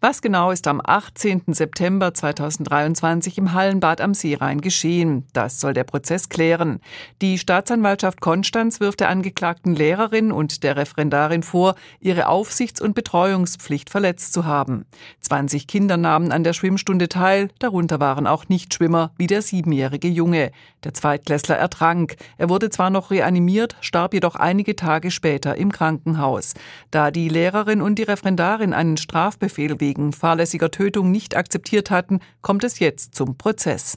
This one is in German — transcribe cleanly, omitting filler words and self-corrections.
Was genau ist am 18. September 2023 im Hallenbad am Seerhein geschehen? Das soll der Prozess klären. Die Staatsanwaltschaft Konstanz wirft der angeklagten Lehrerin und der Referendarin vor, ihre Aufsichts- und Betreuungspflicht verletzt zu haben. 20 Kinder nahmen an der Schwimmstunde teil, darunter waren auch Nichtschwimmer wie der 7-jährige Junge. Der Zweitklässler ertrank. Er wurde zwar noch reanimiert, starb jedoch einige Tage später im Krankenhaus. Da die Lehrerin und die Referendarin einen Strafbefehl wegen fahrlässiger Tötung nicht akzeptiert hatten, kommt es jetzt zum Prozess.